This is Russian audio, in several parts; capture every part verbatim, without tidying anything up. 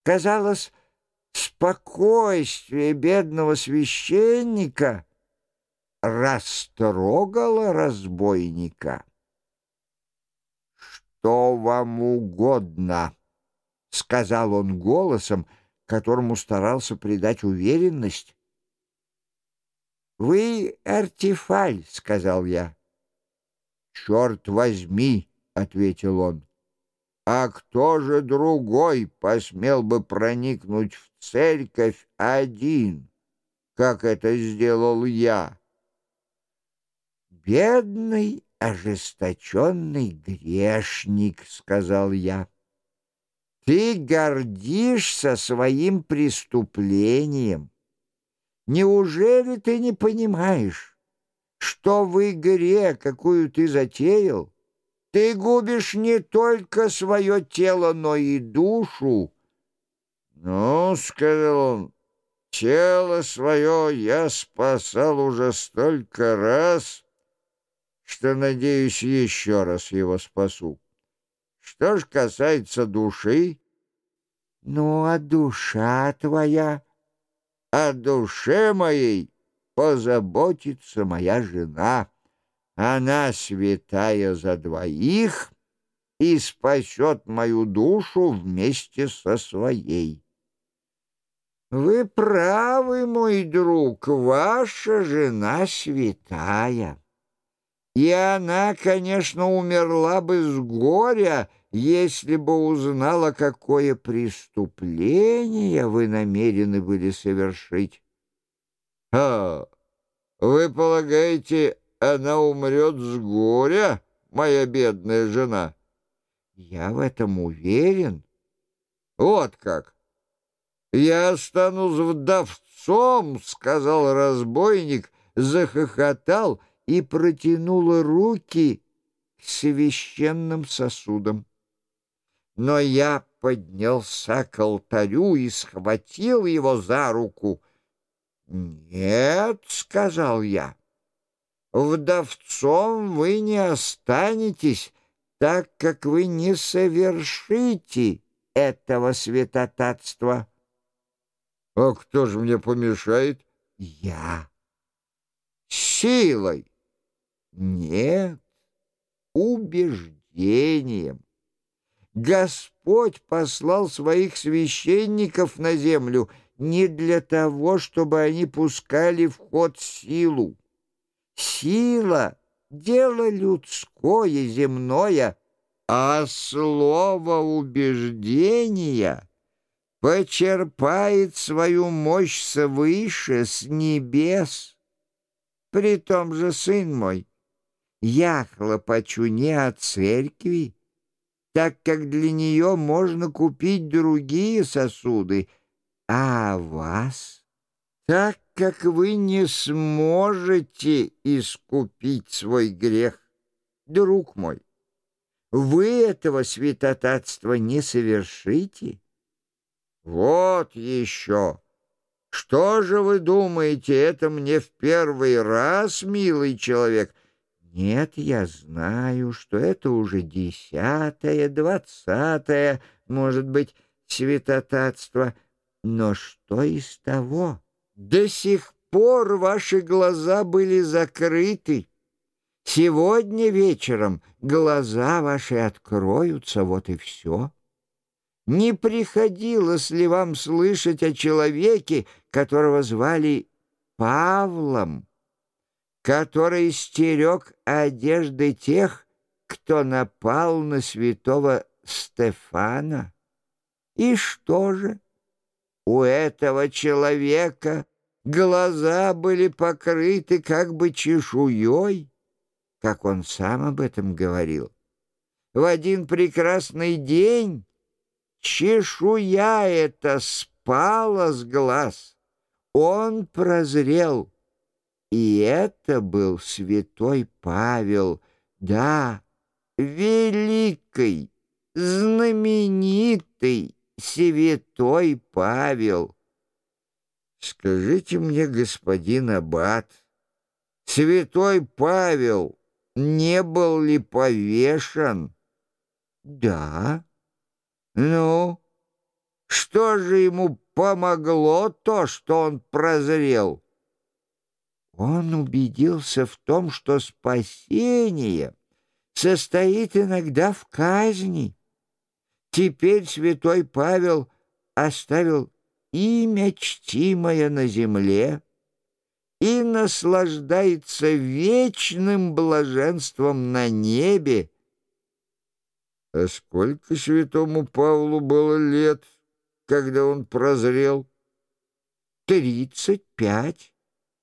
Казалось, спокойствие бедного священника растрогало разбойника. «Что вам угодно?» — сказал он голосом, которому старался придать уверенность. «Вы Артефаль», — сказал я. «Черт возьми», — ответил он, — «а кто же другой посмел бы проникнуть в церковь один, как это сделал я?» «Бедный, ожесточенный грешник», — сказал я, — «ты гордишься своим преступлением. Неужели ты не понимаешь, что в игре, какую ты затеял, ты губишь не только свое тело, но и душу?» «Ну, — сказал он, — тело свое я спасал уже столько раз, что, надеюсь, еще раз его спасу. Что ж касается души...» «Ну, а душа твоя?» «О душе моей позаботится моя жена. Она святая за двоих и спасет мою душу вместе со своей». «Вы правы, мой друг, ваша жена святая. И она, конечно, умерла бы с горя, если бы узнала, какое преступление вы намерены были совершить». «А, вы полагаете, она умрет с горя, моя бедная жена?» «Я в этом уверен». «Вот как! Я останусь вдовцом», — сказал разбойник, захохотал и протянул руки к священным сосудам. Но я поднялся к алтарю и схватил его за руку. «Нет, — сказал я, — вдовцом вы не останетесь, так как вы не совершите этого святотатства». «А кто же мне помешает?» «Я». «Силой?» «Нет, убеждением. Господь послал своих священников на землю не для того, чтобы они пускали в ход силу. Сила — дело людское, земное, а слово убеждения почерпает свою мощь свыше, с небес. При том же, сын мой, я хлопочу не о церкви, так как для нее можно купить другие сосуды, а о вас, так как вы не сможете искупить свой грех. Друг мой, вы этого святотатства не совершите». «Вот еще! Что же вы думаете, это мне в первый раз, милый человек?» «Нет, я знаю, что это уже десятое, двадцатое, может быть, святотатство. Но что из того? До сих пор ваши глаза были закрыты. Сегодня вечером глаза ваши откроются, вот и все. Не приходилось ли вам слышать о человеке, которого звали Павлом, который стерег одежды тех, кто напал на святого Стефана? И что же? У этого человека глаза были покрыты как бы чешуей, как он сам об этом говорил. В один прекрасный день чешуя эта спала с глаз, он прозрел. И это был святой Павел, да, великий, знаменитый святой Павел. Скажите мне, господин аббат, святой Павел не был ли повешен? Да. Ну, Что же ему помогло то, что он прозрел? Он убедился в том, что спасение состоит иногда в казни. Теперь святой Павел оставил имя чтимое на земле и наслаждается вечным блаженством на небе. А сколько святому Павлу было лет, когда он прозрел? Тридцать пять.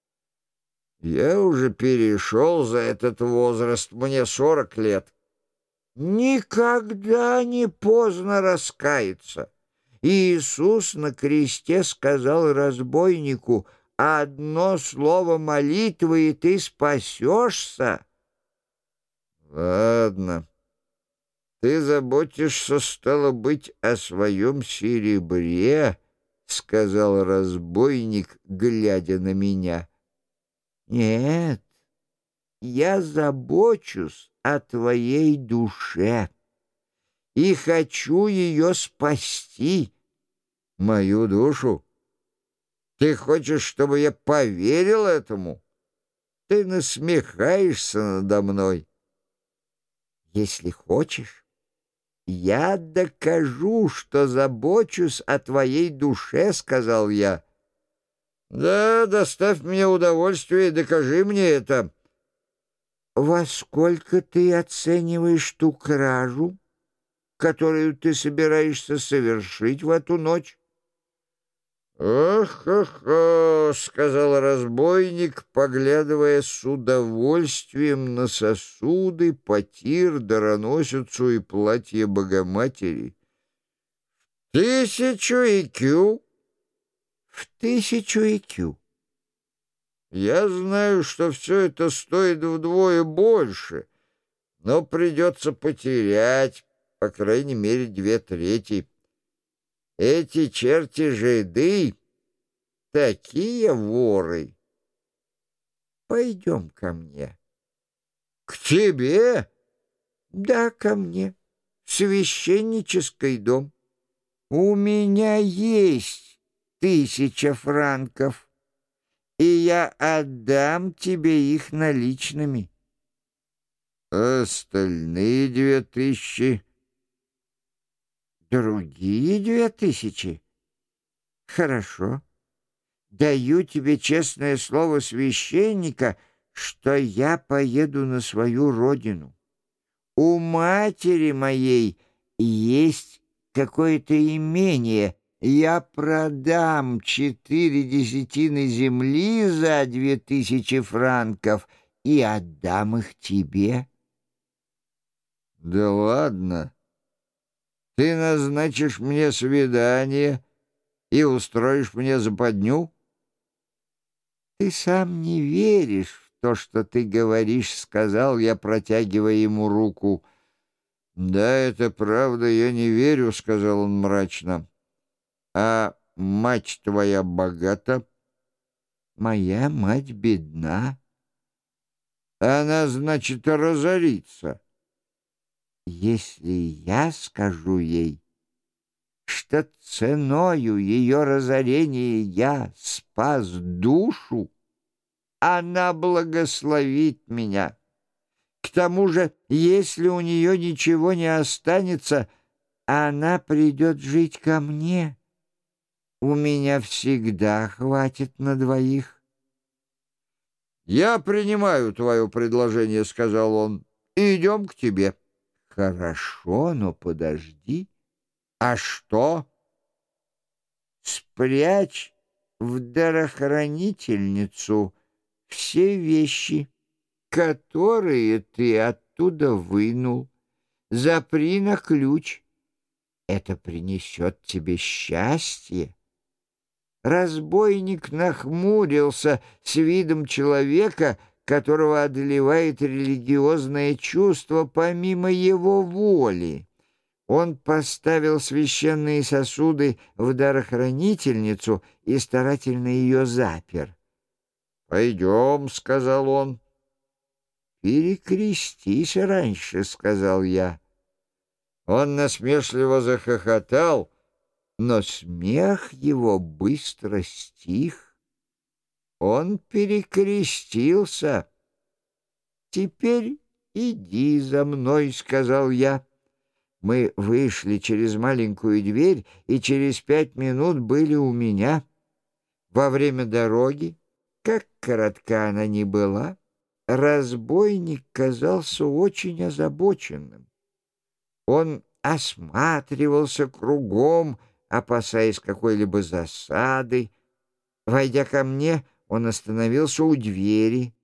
Я уже перешел за этот возраст, мне сорок лет. Никогда не поздно раскаяться. Иисус на кресте сказал разбойнику: «Одно слово молитвы, и ты спасешься». Ладно, ты заботишься, стало быть, о своем серебре, — сказал разбойник, глядя на меня. Нет, я забочусь о твоей душе и хочу ее спасти. Мою душу? Ты хочешь, чтобы я поверил этому? Ты насмехаешься надо мной. Если хочешь, я докажу, что забочусь о твоей душе, — сказал я. Да, доставь мне удовольствие и докажи мне это. Во сколько ты оцениваешь ту кражу, которую ты собираешься совершить в эту ночь? «Ах-ах-ах», — сказал разбойник, поглядывая с удовольствием на сосуды, потир, дароносицу и платье Богоматери. «Тысячу икю». «В тысячу икю». «Я знаю, что все это стоит вдвое больше, но придется потерять, по крайней мере, две трети. Эти черти-жиды — такие воры. Пойдем ко мне». «К тебе?» «Да, ко мне, в священнический дом. У меня есть тысяча франков, и я отдам тебе их наличными». «Остальные две тысячи?» «Другие две тысячи? Хорошо. Даю тебе честное слово священника, что я поеду на свою родину. У матери моей есть какое-то имение. Я продам четыре десятины земли за две тысячи франков и отдам их тебе». «Да ладно. Ты назначишь мне свидание и устроишь мне западню?» «Ты сам не веришь в то, что ты говоришь», — сказал я, протягивая ему руку. «Да, это правда, я не верю», — сказал он мрачно. «А мать твоя богата?» «Моя мать бедна». «Она, значит, разорится». «Если я скажу ей, что ценою ее разорения я спас душу, она благословит меня. К тому же, если у нее ничего не останется, она придет жить ко мне. У меня всегда хватит на двоих». «Я принимаю твое предложение», — сказал он, — «и идем к тебе». «Хорошо, но подожди». «А что?» «Спрячь в дарохранительницу все вещи, которые ты оттуда вынул. Запри на ключ. Это принесет тебе счастье». Разбойник нахмурился с видом человека, которого одолевает религиозное чувство помимо его воли. Он поставил священные сосуды в дарохранительницу и старательно ее запер. «Пойдем», — сказал он. «Перекрестись раньше», — сказал я. Он насмешливо захохотал Но смех его быстро стих. Он перекрестился. «Теперь иди за мной», — сказал я. Мы вышли через маленькую дверь и через пять минут были у меня. Во время дороги, как коротка она ни была, разбойник казался очень озабоченным. Он осматривался кругом, опасаясь какой-либо засады. Войдя ко мне, он остановился у двери.